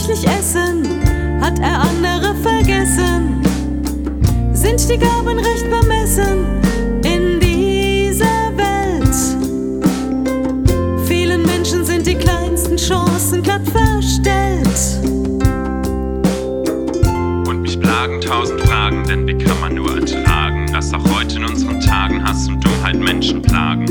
reichlich essen, hat er andere vergessen? Sind die Gaben recht bemessen in dieser Welt? Vielen Menschen sind die kleinsten Chancen glatt verstellt. Und mich plagen 1000 Fragen, denn wie kann man nur ertragen, dass auch heute in unseren Tagen Hass und Dummheit Menschen plagen?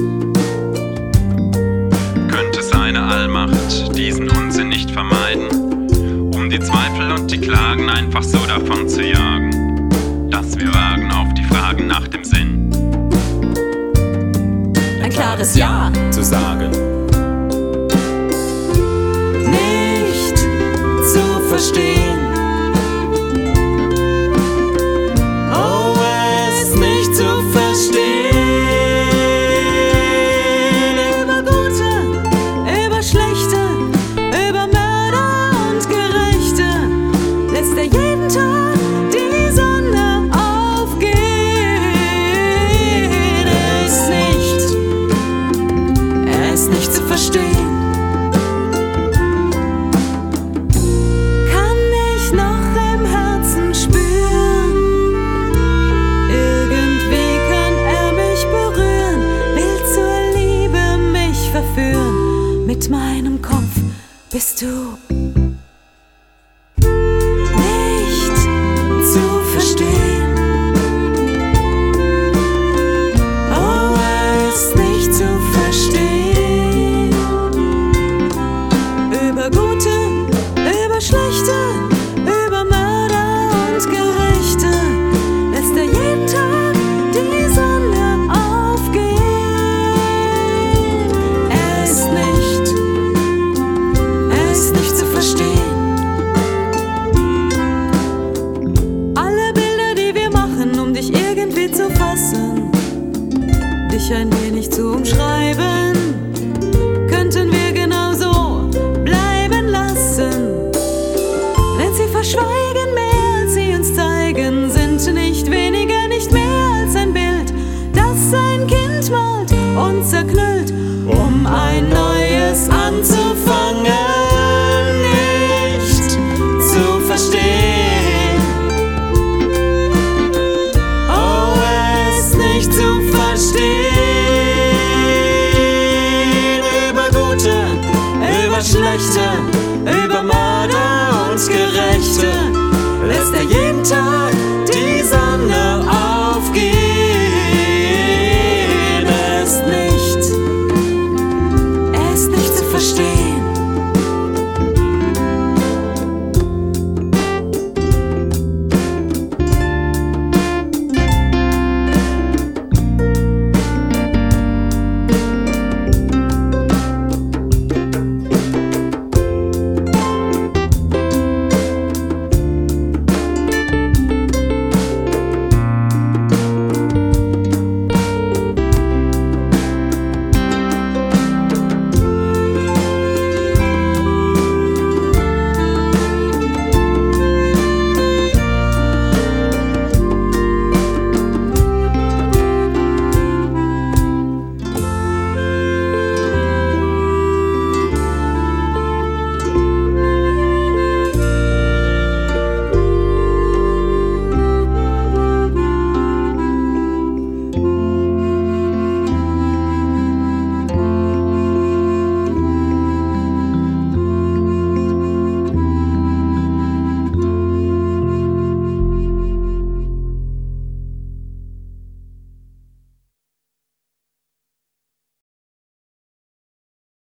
Könnte seine Allmacht diesen Unsinn nicht vermeiden, um die Zweifel und die Klagen einfach so davon zu jagen, dass wir wagen auf die Fragen nach dem Sinn ein klares Ja zu sagen. Nicht zu verstehen, Oh, es nicht zu verstehen. über Gute, über Schlechte, über Mörder und Gerechte lässt er jeden Tag die Sonne aufgehen. Er ist nicht zu verstehen. Kann ich noch im Herzen spüren, irgendwie kann er mich berühren, will zur Liebe mich verführen. Mit meinem Kopf bist du nicht zu verstehen. Oh, er ist nicht zu verstehen. Über Gute, über Schlechte, über Mörder und Gerechte lässt er jeden Tag die Sonne aufgehen. Er ist nicht zu verstehen. Alle Bilder, die wir machen, um dich irgendwie zu fassen, dich ein wenig zu umschreiben, könnten wir genauso bleiben lassen, wenn sie verschweigen